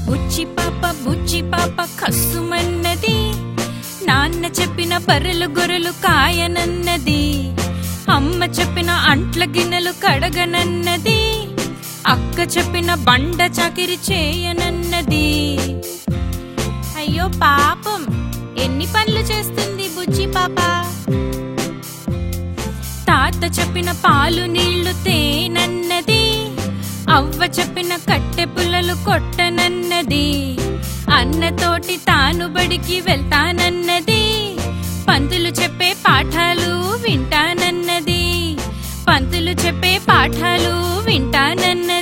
బుచ్చి పాప కస్సుమన్నది. నాన్న చెప్పిన బర్రెలు గొర్రెలు కాయనన్నది. అమ్మ చెప్పిన అంట్ల గిన్నెలు కడగనన్నది. అక్క చెప్పిన బండ చాకిరి చేయనన్నది. అయ్యో పాపం, ఎన్ని పనులు చేస్తుంది బుజ్జి పాప. తాత చెప్పిన పాలు నీళ్లు తేనన్నది. అవ్వ చెప్పిన కట్టె పుల్లలు కొట్టనన్నది. అన్నతోటి తాను బడికి వెళ్తానన్నది. పంతులు చెప్పే పాఠాలు వింటానన్నది. పంతులు చెప్పే పాఠాలు వింటానన్నది.